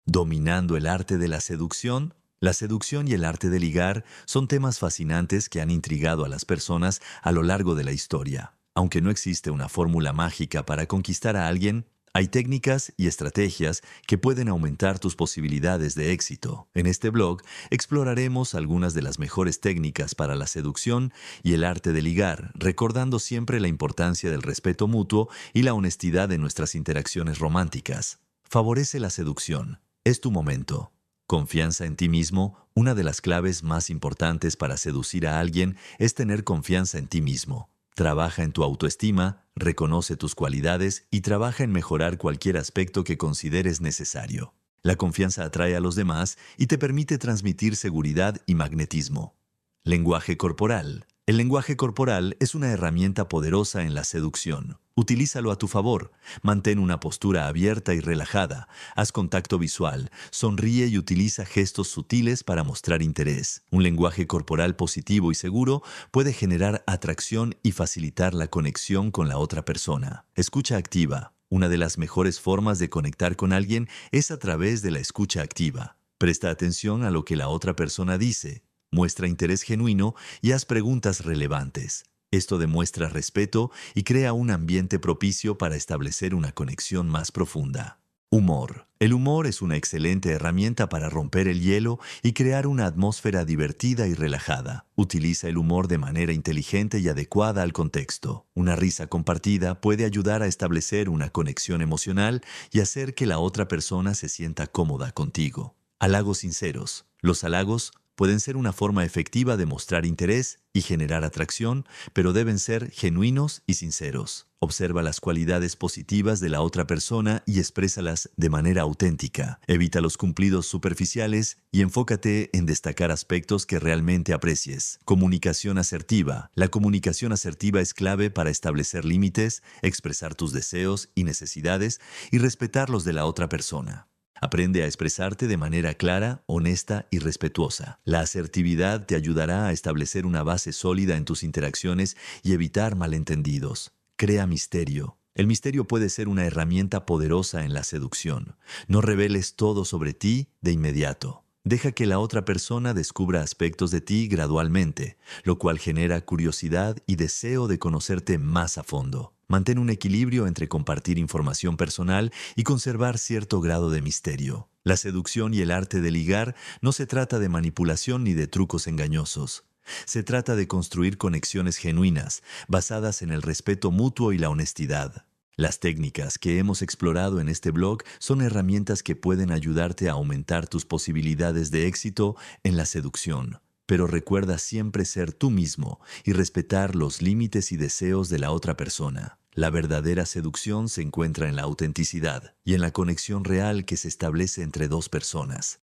Dominando el arte de la seducción. La seducción y el arte de ligar son temas fascinantes que han intrigado a las personas a lo largo de la historia. Aunque no existe una fórmula mágica para conquistar a alguien, hay técnicas y estrategias que pueden aumentar tus posibilidades de éxito. En este blog exploraremos algunas de las mejores técnicas para la seducción y el arte de ligar, recordando siempre la importancia del respeto mutuo y la honestidad en nuestras interacciones románticas. Favorece la seducción. Es tu momento. Confianza en ti mismo. Una de las claves más importantes para seducir a alguien es tener confianza en ti mismo. Trabaja en tu autoestima, reconoce tus cualidades y trabaja en mejorar cualquier aspecto que consideres necesario. La confianza atrae a los demás y te permite transmitir seguridad y magnetismo. Lenguaje corporal. El lenguaje corporal es una herramienta poderosa en la seducción. Utilízalo a tu favor. Mantén una postura abierta y relajada. Haz contacto visual. Sonríe y utiliza gestos sutiles para mostrar interés. Un lenguaje corporal positivo y seguro puede generar atracción y facilitar la conexión con la otra persona. Escucha activa. Una de las mejores formas de conectar con alguien es a través de la escucha activa. Presta atención a lo que la otra persona dice. Muestra interés genuino y haz preguntas relevantes. Esto demuestra respeto y crea un ambiente propicio para establecer una conexión más profunda. Humor. El humor es una excelente herramienta para romper el hielo y crear una atmósfera divertida y relajada. Utiliza el humor de manera inteligente y adecuada al contexto. Una risa compartida puede ayudar a establecer una conexión emocional y hacer que la otra persona se sienta cómoda contigo. Halagos sinceros. Los halagos pueden ser una forma efectiva de mostrar interés y generar atracción, pero deben ser genuinos y sinceros. Observa las cualidades positivas de la otra persona y exprésalas de manera auténtica. Evita los cumplidos superficiales y enfócate en destacar aspectos que realmente aprecies. Comunicación asertiva. La comunicación asertiva es clave para establecer límites, expresar tus deseos y necesidades y respetar los de la otra persona. Aprende a expresarte de manera clara, honesta y respetuosa. La asertividad te ayudará a establecer una base sólida en tus interacciones y evitar malentendidos. Crea misterio. El misterio puede ser una herramienta poderosa en la seducción. No reveles todo sobre ti de inmediato. Deja que la otra persona descubra aspectos de ti gradualmente, lo cual genera curiosidad y deseo de conocerte más a fondo. Mantén un equilibrio entre compartir información personal y conservar cierto grado de misterio. La seducción y el arte de ligar no se trata de manipulación ni de trucos engañosos. Se trata de construir conexiones genuinas, basadas en el respeto mutuo y la honestidad. Las técnicas que hemos explorado en este blog son herramientas que pueden ayudarte a aumentar tus posibilidades de éxito en la seducción. Pero recuerda siempre ser tú mismo y respetar los límites y deseos de la otra persona. La verdadera seducción se encuentra en la autenticidad y en la conexión real que se establece entre dos personas.